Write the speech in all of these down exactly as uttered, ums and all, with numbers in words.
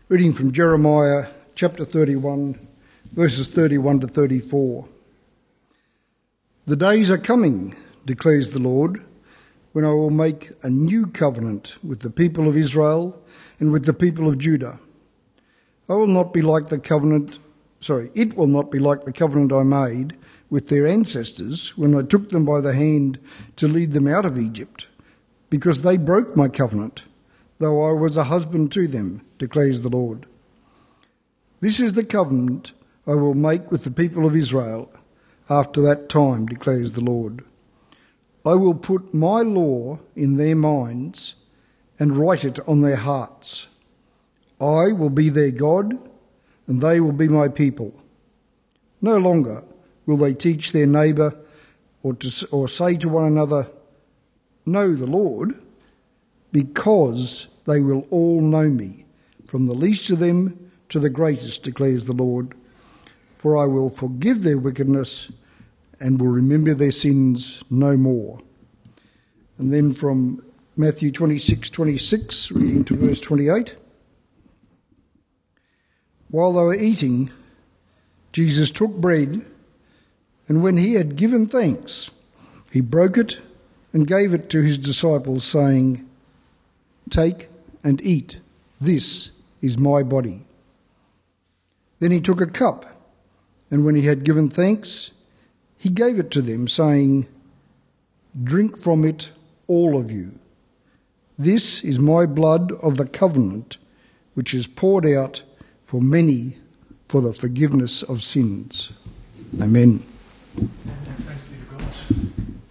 Reading from Jeremiah chapter thirty-one, verses thirty-one to thirty-four. The days are coming, declares the Lord, when I will make a new covenant with the people of Israel and with the people of Judah. I will not be like the covenant, sorry, it will not be like the covenant I made with their ancestors when I took them by the hand to lead them out of Egypt, because they broke my covenant, though I was a husband to them, declares the Lord. This is the covenant I will make with the people of Israel after that time, declares the Lord. I will put my law in their minds and write it on their hearts. I will be their God, and they will be my people. No longer will they teach their neighbour or, to, or say to one another, "Know the Lord," because they will all know me, from the least of them to the greatest, declares the Lord. For I will forgive their wickedness and will remember their sins no more. And then from Matthew twenty-six twenty-six, reading to verse twenty-eight. While they were eating, Jesus took bread, and when he had given thanks, he broke it and gave it to his disciples, saying, "Take and eat. This is my body." Then he took a cup, and when he had given thanks, he gave it to them, saying, "Drink from it, all of you. This is my blood of the covenant, which is poured out for many for the forgiveness of sins." Amen. Thanks be to God.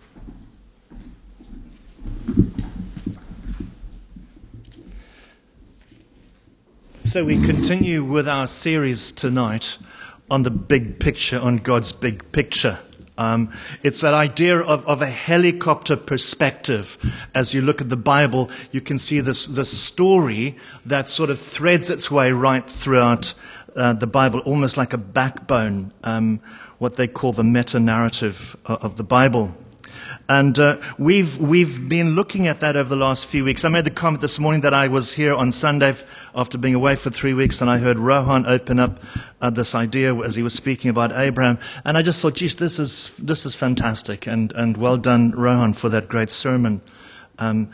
So we continue with our series tonight on the big picture, on God's big picture. Um, it's that idea of, of a helicopter perspective. As you look at the Bible, you can see this, this story that sort of threads its way right throughout uh, the Bible, almost like a backbone, um, what they call the meta-narrative of, of the Bible. And uh, we've we've been looking at that over the last few weeks. I made the comment this morning that I was here on Sunday after being away for three weeks, and I heard Rohan open up uh, this idea as he was speaking about Abraham, and I just thought, geez, this is this is fantastic, and and well done, Rohan, for that great sermon. Um,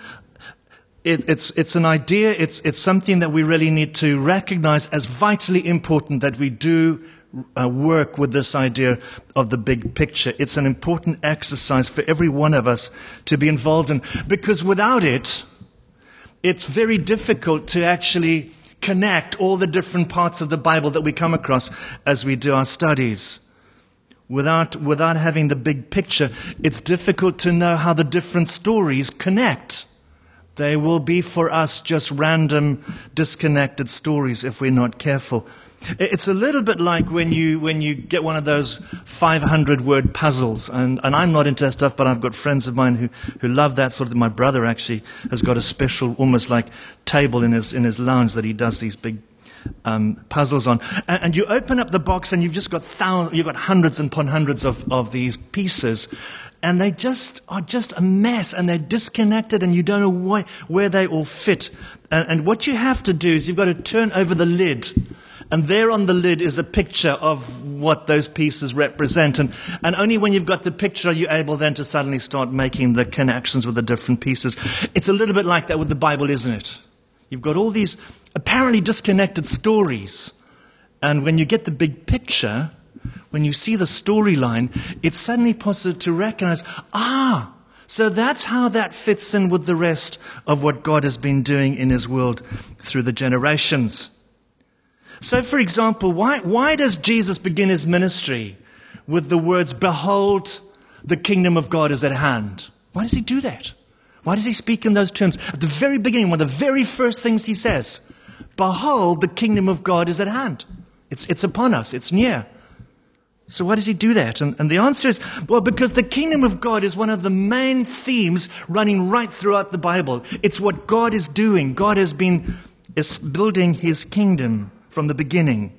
it, it's it's an idea. It's it's something that we really need to recognize as vitally important, that we do Uh, work with this idea of the big picture. It's an important exercise for every one of us to be involved in, because without it, it's very difficult to actually connect all the different parts of the Bible that we come across as we do our studies. Without, without having the big picture, it's difficult to know how the different stories connect. They will be for us just random, disconnected stories if we're not careful. It's a little bit like when you when you get one of those five hundred word puzzles, and, and I'm not into that stuff, but I've got friends of mine who, who love that sort of thing. My brother actually has got a special, almost like table in his in his lounge that he does these big um, puzzles on. And, and you open up the box, and you've just got thousands, you've got hundreds and upon hundreds of, of these pieces, and they just are just a mess, and they're disconnected, and you don't know why, where they all fit. And, and what you have to do is you've got to turn over the lid. And there on the lid is a picture of what those pieces represent. And, and only when you've got the picture are you able then to suddenly start making the connections with the different pieces. It's a little bit like that with the Bible, isn't it? You've got all these apparently disconnected stories. And when you get the big picture, when you see the storyline, it's suddenly possible to recognize, ah, so that's how that fits in with the rest of what God has been doing in his world through the generations. So, for example, why, why does Jesus begin his ministry with the words, "Behold, the kingdom of God is at hand"? Why does he do that? Why does he speak in those terms? At the very beginning, one of the very first things he says, "Behold, the kingdom of God is at hand." It's, it's upon us. It's near. So why does he do that? And, and the answer is, well, because the kingdom of God is one of the main themes running right throughout the Bible. It's what God is doing. God has been is building his kingdom from the beginning.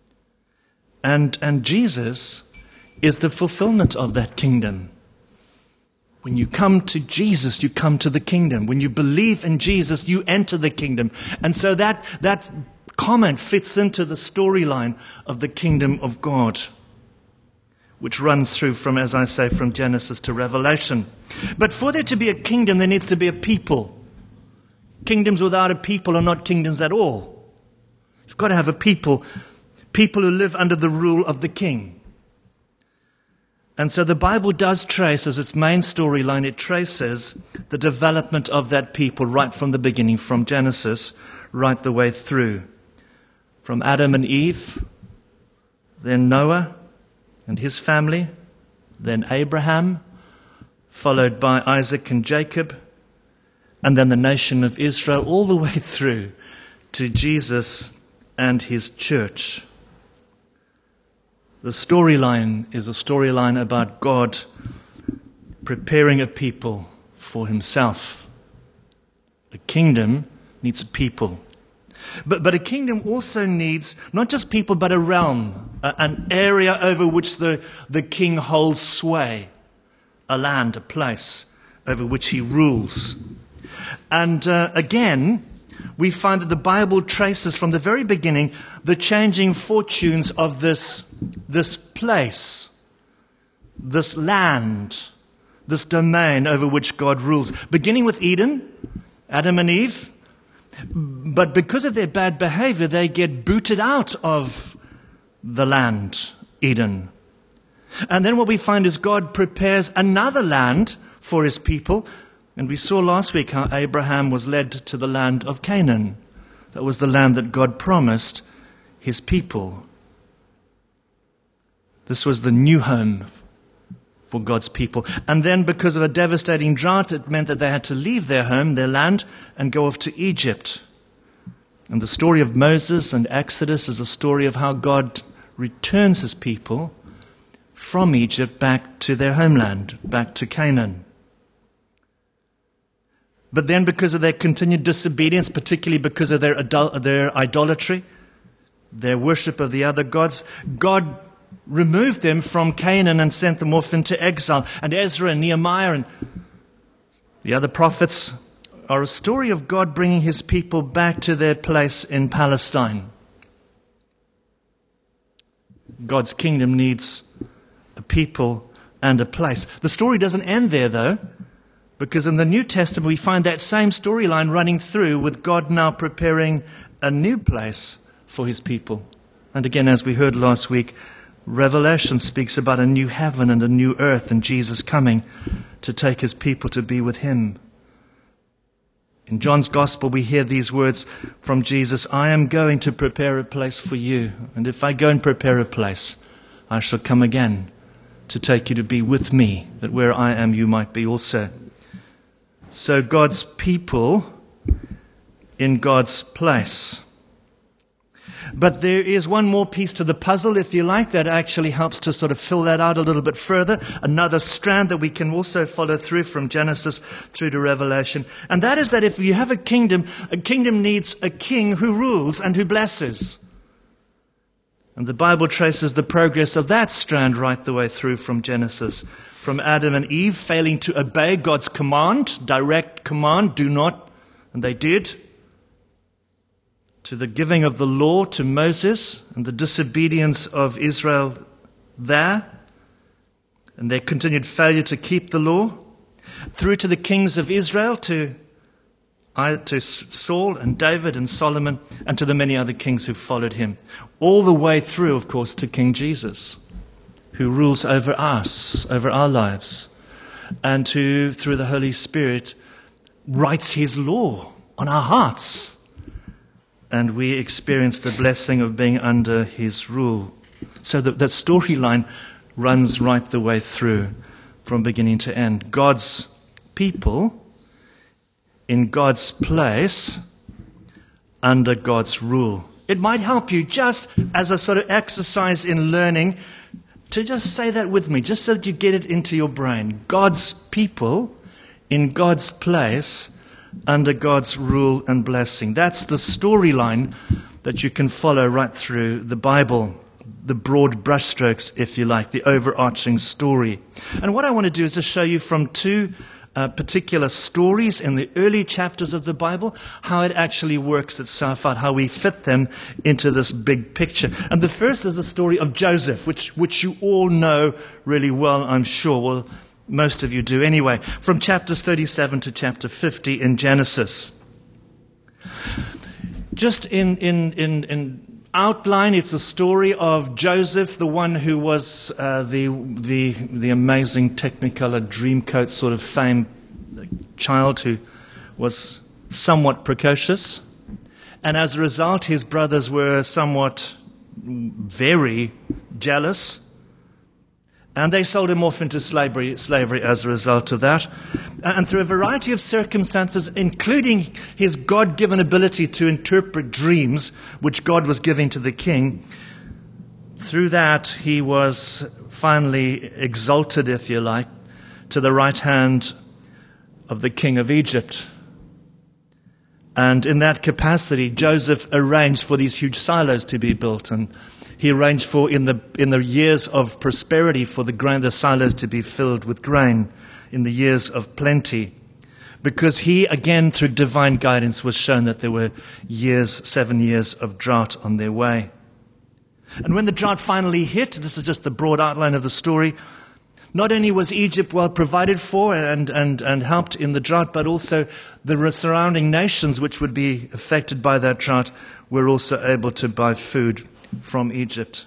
And and Jesus is the fulfillment of that kingdom. When you come to Jesus, you come to the kingdom. When you believe in Jesus, you enter the kingdom. And so that that comment fits into the storyline of the kingdom of God, which runs through from, as I say, from Genesis to Revelation. But for there to be a kingdom, there needs to be a people. Kingdoms without a people are not kingdoms at all. You've got to have a people, people who live under the rule of the king. And so the Bible does trace, as its main storyline, it traces the development of that people right from the beginning, from Genesis, right the way through. From Adam and Eve, then Noah and his family, then Abraham, followed by Isaac and Jacob, and then the nation of Israel, all the way through to Jesus and his church. The storyline is a storyline about God preparing a people for himself. A kingdom needs a people. But, but a kingdom also needs not just people, but a realm, a, an area over which the, the king holds sway, a land, a place over which he rules. And uh, again, we find that the Bible traces from the very beginning the changing fortunes of this, this place, this land, this domain over which God rules. Beginning with Eden, Adam and Eve. But because of their bad behavior, they get booted out of the land, Eden. And then what we find is God prepares another land for his people. And we saw last week how Abraham was led to the land of Canaan. That was the land that God promised his people. This was the new home for God's people. And then because of a devastating drought, it meant that they had to leave their home, their land, and go off to Egypt. And the story of Moses and Exodus is a story of how God returns his people from Egypt back to their homeland, back to Canaan. But then because of their continued disobedience, particularly because of their, adul- their idolatry, their worship of the other gods, God removed them from Canaan and sent them off into exile. And Ezra and Nehemiah and the other prophets are a story of God bringing his people back to their place in Palestine. God's kingdom needs a people and a place. The story doesn't end there, though. Because in the New Testament, we find that same storyline running through with God now preparing a new place for his people. And again, as we heard last week, Revelation speaks about a new heaven and a new earth and Jesus coming to take his people to be with him. In John's Gospel, we hear these words from Jesus, I am going to prepare a place for you. And if I go and prepare a place, I shall come again to take you to be with me, that where I am, you might be also. So God's people in God's place. But there is one more piece to the puzzle, if you like, that actually helps to sort of fill that out a little bit further. Another strand that we can also follow through from Genesis through to Revelation. And that is that if you have a kingdom, a kingdom needs a king who rules and who blesses. And the Bible traces the progress of that strand right the way through from Genesis. From Adam and Eve failing to obey God's command, direct command, do not, and they did, to the giving of the law to Moses and the disobedience of Israel there, and their continued failure to keep the law, through to the kings of Israel, to, to Saul and David and Solomon, and to the many other kings who followed him. All the way through, of course, to King Jesus, who rules over us, over our lives, and who, through the Holy Spirit, writes his law on our hearts. And we experience the blessing of being under his rule. So that, that storyline runs right the way through from beginning to end. God's people in God's place under God's rule. It might help you just as a sort of exercise in learning to just say that with me, just so that you get it into your brain. God's people in God's place under God's rule and blessing. That's the storyline that you can follow right through the Bible. The broad brushstrokes, if you like, the overarching story. And what I want to do is to show you from two uh, particular stories in the early chapters of the Bible, how it actually works itself out, how we fit them into this big picture. And the first is the story of Joseph, which, which you all know really well, I'm sure. Well, most of you do anyway. From chapters thirty-seven to chapter fifty in Genesis. Just in, in, in, in outline, it's a story of Joseph, the one who was uh, the, the, the amazing Technicolor Dreamcoat sort of famed child who was somewhat precocious. And as a result, his brothers were somewhat very jealous. And they sold him off into slavery, slavery as a result of that. And through a variety of circumstances, including his God-given ability to interpret dreams, which God was giving to the king, through that he was finally exalted, if you like, to the right hand of the king of Egypt. And in that capacity, Joseph arranged for these huge silos to be built, and he arranged for, in the in the years of prosperity, for the grain, the silos to be filled with grain in the years of plenty. Because he, again, through divine guidance, was shown that there were years, seven years of drought on their way. And when the drought finally hit, this is just the broad outline of the story, not only was Egypt well provided for and, and, and helped in the drought, but also the surrounding nations which would be affected by that drought were also able to buy food from Egypt.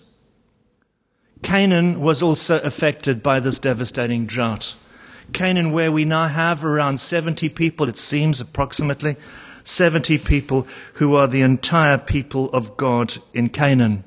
Canaan was also affected by this devastating drought. Canaan, where we now have around seventy people, it seems approximately, seventy people who are the entire people of God in Canaan.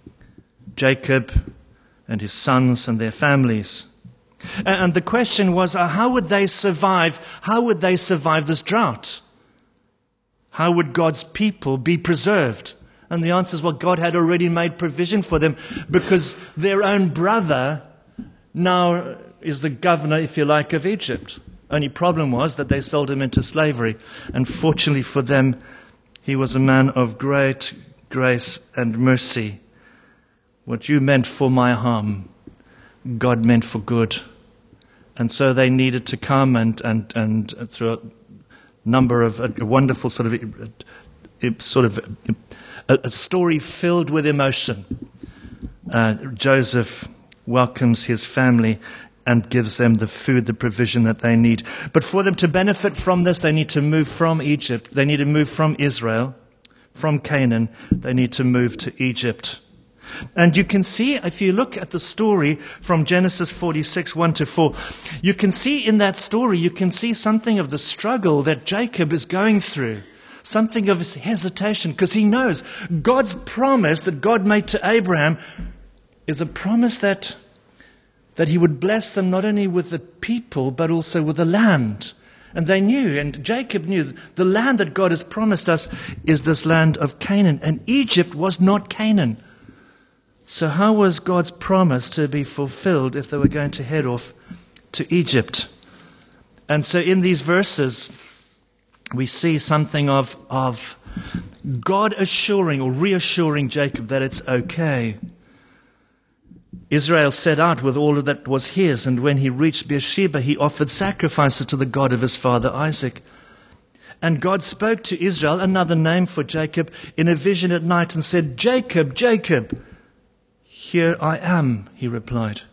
Jacob and his sons and their families. And the question was, uh, how would they survive? How would they survive this drought? How would God's people be preserved? And the answer is, well, God had already made provision for them because their own brother now is the governor, if you like, of Egypt. Only problem was that they sold him into slavery. And fortunately for them, he was a man of great grace and mercy. What you meant for my harm, God meant for good. And so they needed to come and, and, and through a number of a wonderful sort of, a, sort of a, a story filled with emotion. Uh, Joseph welcomes his family and gives them the food, the provision that they need. But for them to benefit from this, they need to move from Egypt. They need to move from Israel, from Canaan. They need to move to Egypt. And you can see, if you look at the story from Genesis forty-six, one to four, you can see in that story, you can see something of the struggle that Jacob is going through. Something of his hesitation, because he knows God's promise that God made to Abraham is a promise that, that he would bless them not only with the people, but also with the land. And they knew, and Jacob knew, the land that God has promised us is this land of Canaan. And Egypt was not Canaan. So how was God's promise to be fulfilled if they were going to head off to Egypt? And so in these verses, we see something of, of God assuring or reassuring Jacob that it's okay. Israel set out with all that was his, and when he reached Beersheba, he offered sacrifices to the God of his father Isaac. And God spoke to Israel, another name for Jacob, in a vision at night and said, "Jacob, Jacob." "Here I am," he replied.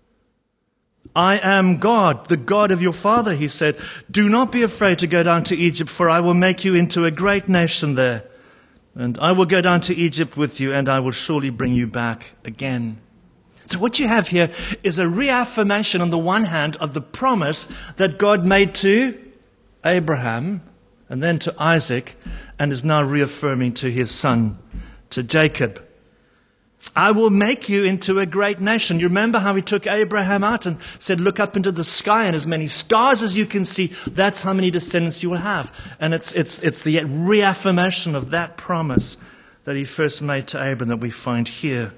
"I am God, the God of your father," he said. "Do not be afraid to go down to Egypt, for I will make you into a great nation there. And I will go down to Egypt with you, and I will surely bring you back again." So what you have here is a reaffirmation on the one hand of the promise that God made to Abraham and then to Isaac, and is now reaffirming to his son, to Jacob. I will make you into a great nation. You remember how he took Abraham out and said, look up into the sky, and as many stars as you can see, that's how many descendants you will have. And it's, it's, it's the reaffirmation of that promise that he first made to Abraham that we find here.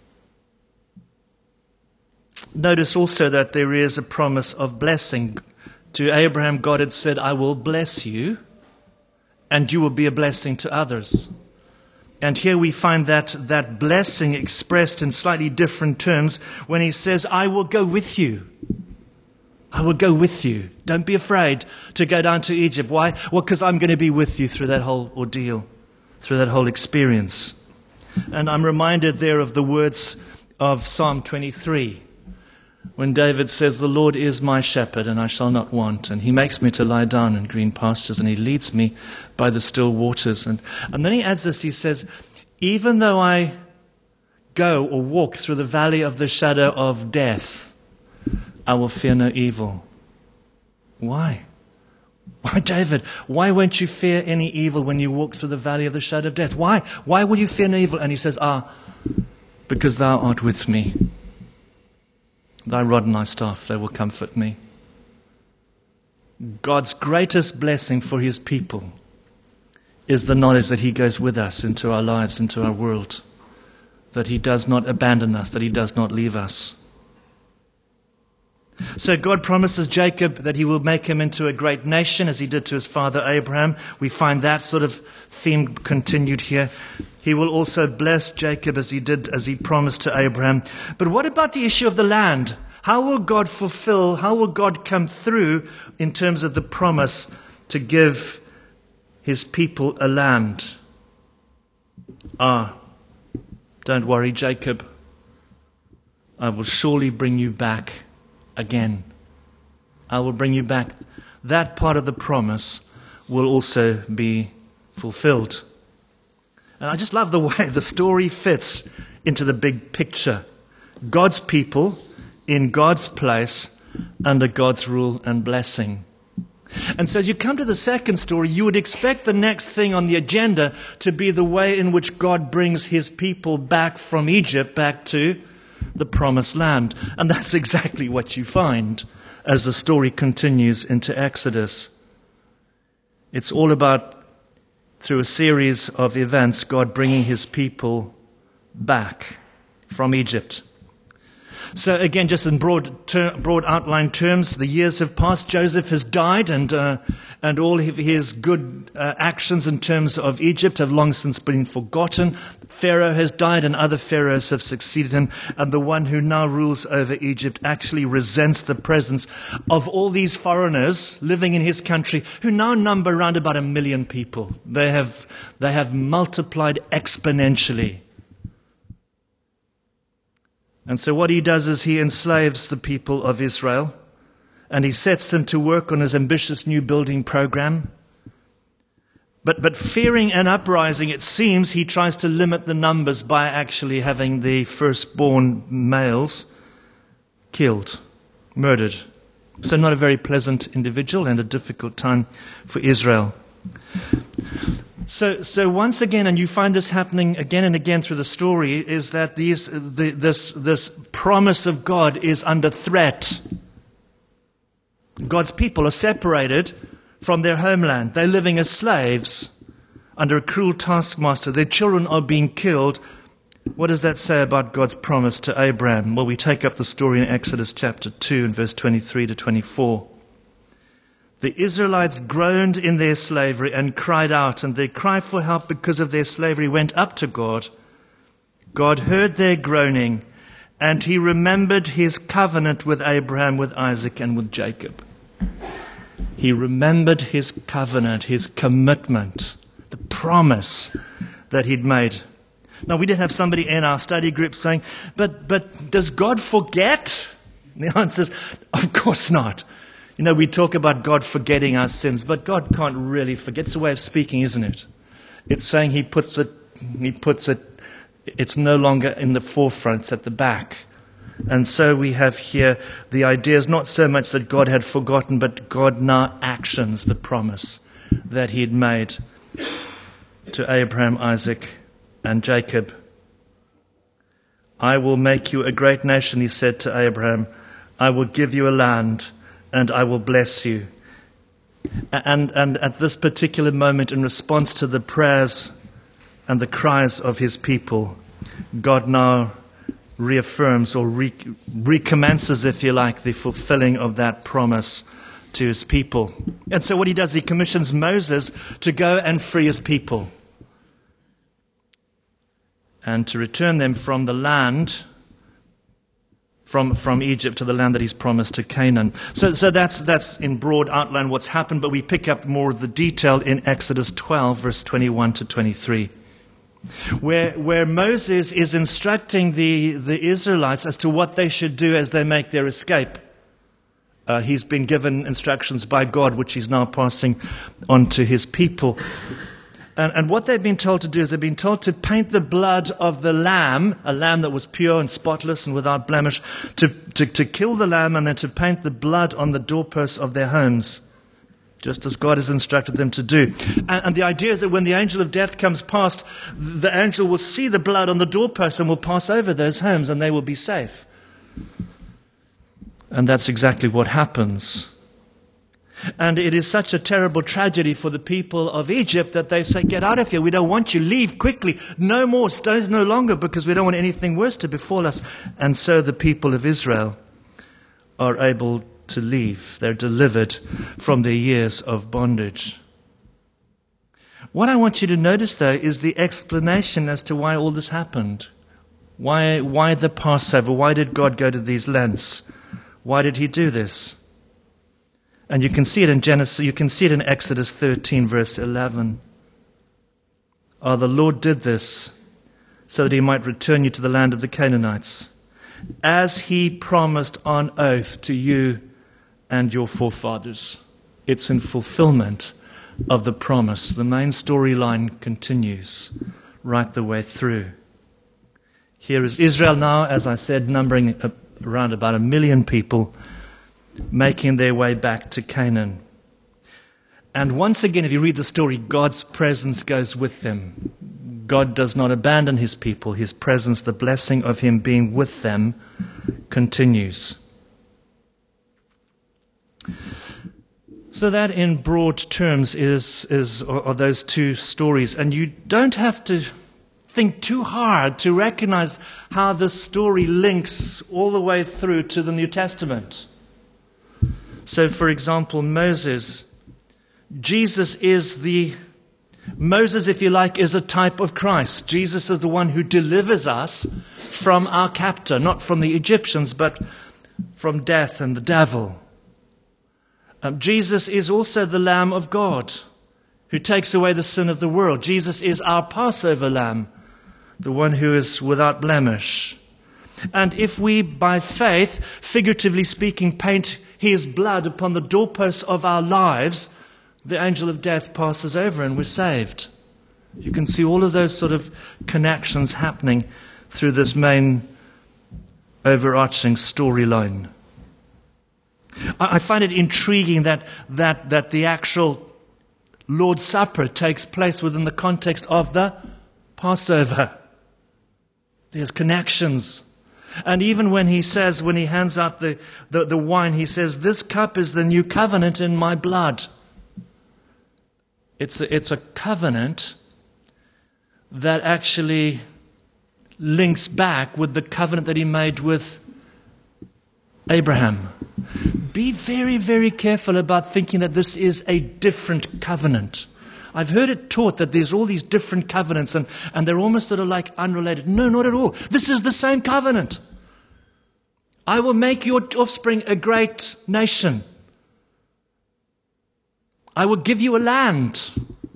Notice also that there is a promise of blessing. To Abraham, God had said, I will bless you, and you will be a blessing to others. And here we find that, that blessing expressed in slightly different terms when he says, I will go with you. I will go with you. Don't be afraid to go down to Egypt. Why? Well, because I'm going to be with you through that whole ordeal, through that whole experience. And I'm reminded there of the words of Psalm twenty-three, when David says, the Lord is my shepherd and I shall not want. And he makes me to lie down in green pastures and he leads me by the still waters. And, and then he adds this, he says, even though I go or walk through the valley of the shadow of death, I will fear no evil. Why? Why, David, why won't you fear any evil when you walk through the valley of the shadow of death? Why? Why will you fear no evil? And he says, ah, because thou art with me. Thy rod and thy staff, they will comfort me. God's greatest blessing for his people is the knowledge that he goes with us into our lives, into our world, that he does not abandon us, that he does not leave us. So God promises Jacob that he will make him into a great nation as he did to his father Abraham. We find that sort of theme continued here. He will also bless Jacob as he did, as he promised to Abraham. But what about the issue of the land? How will God fulfill, how will God come through in terms of the promise to give his people a land? Ah, don't worry, Jacob. I will surely bring you back again. I will bring you back. That part of the promise will also be fulfilled. And I just love the way the story fits into the big picture. God's people in God's place under God's rule and blessing. And so as you come to the second story, you would expect the next thing on the agenda to be the way in which God brings his people back from Egypt, back to the promised land. And that's exactly what you find as the story continues into Exodus. It's all about, through a series of events, God bringing his people back from Egypt. So again, just in broad ter- broad outline terms, the years have passed. Joseph has died, and uh, and all of his good uh, actions in terms of Egypt have long since been forgotten. Pharaoh has died, and other pharaohs have succeeded him. And the one who now rules over Egypt actually resents the presence of all these foreigners living in his country, who now number around about a million people. They have they have multiplied exponentially. And so what he does is he enslaves the people of Israel, and he sets them to work on his ambitious new building program. But, but fearing an uprising, it seems he tries to limit the numbers by actually having the firstborn males killed, murdered. So not a very pleasant individual and a difficult time for Israel. So, so once again, and you find this happening again and again through the story, is that these, the, this, this promise of God is under threat. God's people are separated from their homeland. They're living as slaves under a cruel taskmaster. Their children are being killed. What does that say about God's promise to Abraham? Well, we take up the story in Exodus chapter two and verse twenty-three to twenty-four. The Israelites groaned in their slavery and cried out, and their cry for help because of their slavery went up to God. God heard their groaning, and he remembered his covenant with Abraham, with Isaac, and with Jacob. He remembered his covenant, his commitment, the promise that he'd made. Now, we did have somebody in our study group saying, but, but does God forget? And the answer is, of course not. You know, we talk about God forgetting our sins, but God can't really forget. It's a way of speaking, isn't it? It's saying he puts it, he puts it, it's no longer in the forefront, it's at the back. And so we have here, the idea is not so much that God had forgotten, but God now actions the promise that he had made to Abraham, Isaac, and Jacob. I will make you a great nation, he said to Abraham. I will give you a land, and I will bless you. And, and at this particular moment, in response to the prayers and the cries of his people, God now reaffirms or re- recommences, if you like, the fulfilling of that promise to his people. And so what he does, he commissions Moses to go and free his people and to return them from the land from, from Egypt to the land that he's promised to Canaan. So, so that's, that's in broad outline what's happened, but we pick up more of the detail in Exodus twelve, verse twenty-one to twenty-three. Where, where Moses is instructing the, the Israelites as to what they should do as they make their escape. Uh, he's been given instructions by God, which he's now passing on to his people. And, and what they've been told to do is they've been told to paint the blood of the lamb, a lamb that was pure and spotless and without blemish, to, to, to kill the lamb and then to paint the blood on the doorposts of their homes, just as God has instructed them to do. And, and the idea is that when the angel of death comes past, the angel will see the blood on the doorpost and will pass over those homes and they will be safe. And that's exactly what happens. And it is such a terrible tragedy for the people of Egypt that they say, get out of here, we don't want you, leave quickly, no more, stay no longer, because we don't want anything worse to befall us. And so the people of Israel are able to leave. They're delivered from their years of bondage. What I want you to notice, though, is the explanation as to why all this happened. Why, why the Passover? Why did God go to these lengths? Why did he do this? And you can see it in Genesis, you can see it in Exodus thirteen, verse eleven. Oh, the Lord did this so that he might return you to the land of the Canaanites, as he promised on oath to you and your forefathers. It's in fulfillment of the promise. The main storyline continues right the way through. Here is Israel now, as I said, numbering around about a million people, making their way back to Canaan. And once again, if you read the story, God's presence goes with them. God does not abandon his people. His presence, the blessing of him being with them, continues. So that in broad terms is, is are those two stories. And you don't have to think too hard to recognize how this story links all the way through to the New Testament. So, for example, Moses. Jesus is the, Moses, if you like, is a type of Christ. Jesus is the one who delivers us from our captor, not from the Egyptians, but from death and the devil. Um, Jesus is also the Lamb of God who takes away the sin of the world. Jesus is our Passover Lamb, the one who is without blemish. And if we, by faith, figuratively speaking, paint his blood upon the doorposts of our lives, the angel of death passes over and we're saved. You can see all of those sort of connections happening through this main overarching storyline. I find it intriguing that, that, that the actual Lord's Supper takes place within the context of the Passover. There's connections. And even when he says, when he hands out the, the, the wine, he says, this cup is the new covenant in my blood. It's a, it's a covenant that actually links back with the covenant that he made with Abraham. Be very, very careful about thinking that this is a different covenant. I've heard it taught that there's all these different covenants and, and they're almost sort of like unrelated. No, not at all. This is the same covenant. I will make your offspring a great nation. I will give you a land.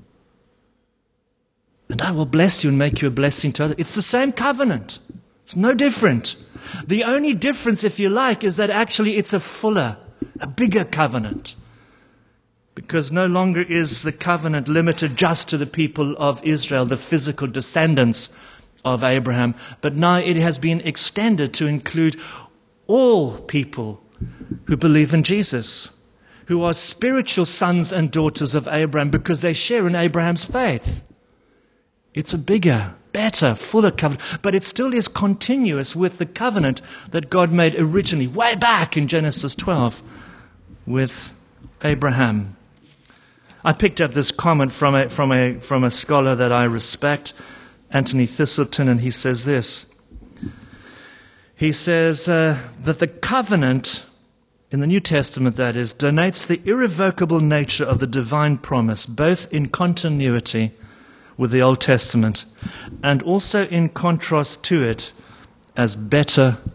And I will bless you and make you a blessing to others. It's the same covenant. It's no different. The only difference, if you like, is that actually it's a fuller, a bigger covenant. Because no longer is the covenant limited just to the people of Israel, the physical descendants of Abraham, but now it has been extended to include all people who believe in Jesus, who are spiritual sons and daughters of Abraham because they share in Abraham's faith. It's a bigger, better, fuller covenant, but it still is continuous with the covenant that God made originally, way back in Genesis twelve, with Abraham. I picked up this comment from a, from a, from a scholar that I respect, Anthony Thistleton, and he says this. He says uh, that the covenant, in the New Testament that is, denotes the irrevocable nature of the divine promise, both in continuity with the Old Testament and also in contrast to it as better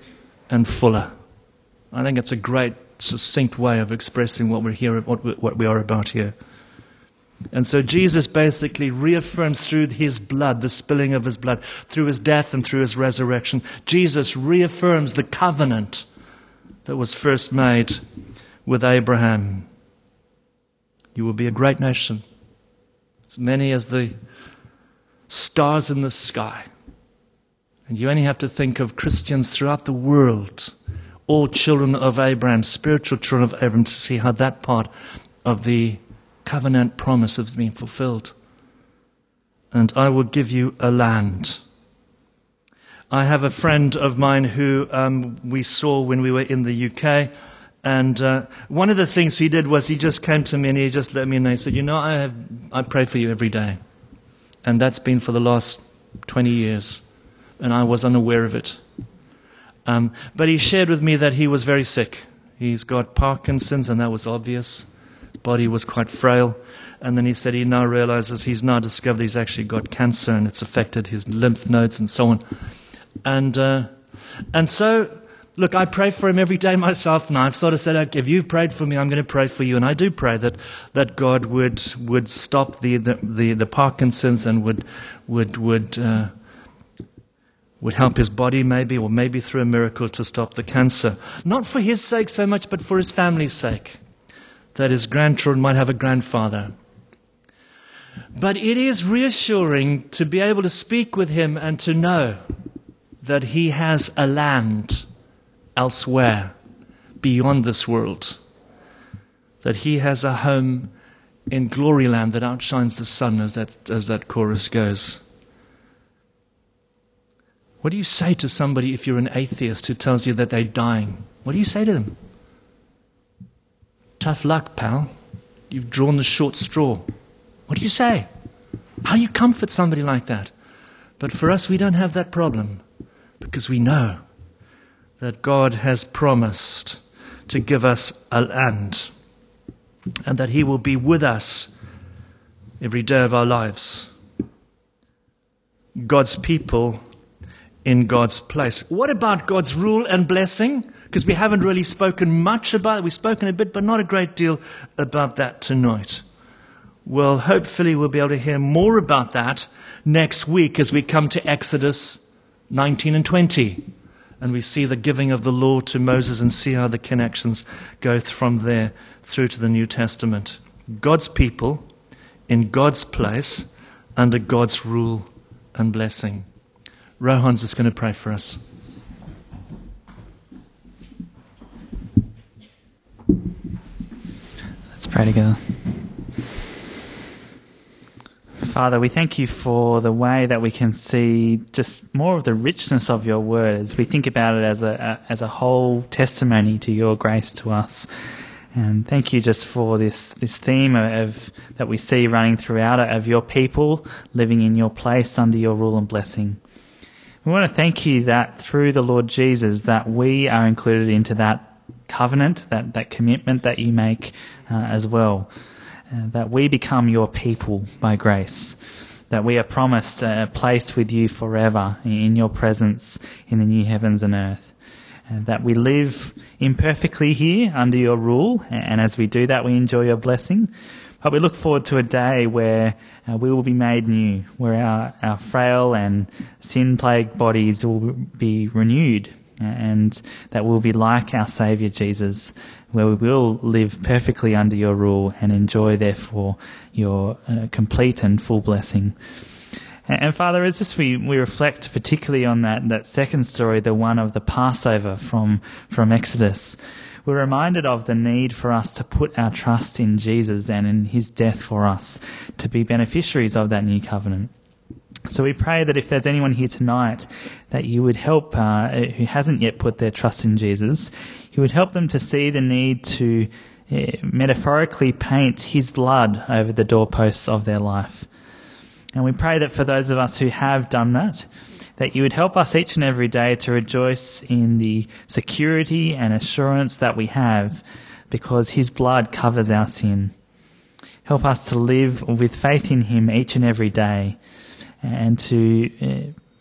and fuller. I think it's a great, succinct way of expressing what we're here, what we, what we are about here. And so Jesus basically reaffirms through his blood, the spilling of his blood, through his death and through his resurrection, Jesus reaffirms the covenant that was first made with Abraham. You will be a great nation, as many as the stars in the sky. And you only have to think of Christians throughout the world, all children of Abraham, spiritual children of Abraham, to see how that part of the covenant promise has been fulfilled. And I will give you a land. I have a friend of mine who um, we saw when we were in the U K, and uh, one of the things he did was he just came to me and he just let me know. He said, you know, I have I pray for you every day. And that's been for the last twenty years. And I was unaware of it. Um, but he shared with me that he was very sick. He's got Parkinson's, and that was obvious. His body was quite frail. And then he said he now realizes he's now discovered he's actually got cancer, and it's affected his lymph nodes and so on. And uh, and so, look, I pray for him every day myself, and I've sort of said, okay, if you've prayed for me, I'm going to pray for you. And I do pray that, that God would would stop the the, the, the Parkinson's and would would would uh, would help his body maybe, or maybe through a miracle to stop the cancer. Not for his sake so much, but for his family's sake, that his grandchildren might have a grandfather. But it is reassuring to be able to speak with him and to know that he has a land elsewhere beyond this world, that he has a home in glory land that outshines the sun, as that, as that chorus goes. What do you say to somebody if you're an atheist who tells you that they're dying? What do you say to them? Tough luck, pal. You've drawn the short straw. What do you say? How do you comfort somebody like that? But for us, we don't have that problem, because we know that God has promised to give us a land, and that he will be with us every day of our lives. God's people in God's place. What about God's rule and blessing? Because we haven't really spoken much about it. We've spoken a bit, but not a great deal about that tonight. Well, hopefully we'll be able to hear more about that next week as we come to Exodus nineteen and twenty. And we see the giving of the law to Moses and see how the connections go from there through to the New Testament. God's people in God's place under God's rule and blessing. Rohan's just going to pray for us. Let's pray together. Father, we thank you for the way that we can see just more of the richness of your word as we think about it as a, a as a whole testimony to your grace to us. And thank you just for this this theme of that we see running throughout it, of your people living in your place under your rule and blessing. We want to thank you that through the Lord Jesus that we are included into that covenant, that, that commitment that you make uh, as well. Uh, that we become your people by grace, that we are promised a place with you forever in your presence in the new heavens and earth, and that we live imperfectly here under your rule, and as we do that we enjoy your blessing. But we look forward to a day where uh, we will be made new, where our, our frail and sin-plagued bodies will be renewed, and that we'll be like our Saviour Jesus, where we will live perfectly under your rule and enjoy, therefore, your uh, complete and full blessing. And, and Father, as just we, we reflect particularly on that, that second story, the one of the Passover from, from Exodus, we're reminded of the need for us to put our trust in Jesus and in his death for us, to be beneficiaries of that new covenant. So we pray that if there's anyone here tonight, that you would help, uh, who hasn't yet put their trust in Jesus, you would help them to see the need to uh, metaphorically paint his blood over the doorposts of their life. And we pray that for those of us who have done that, that you would help us each and every day to rejoice in the security and assurance that we have because his blood covers our sin. Help us to live with faith in him each and every day, and to uh,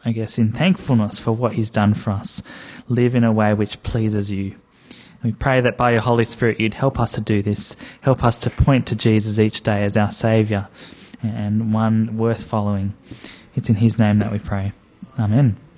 I guess, in thankfulness for what he's done for us, live in a way which pleases you. We pray that by your Holy Spirit you'd help us to do this, help us to point to Jesus each day as our Saviour and one worth following. It's in his name that we pray. Amen.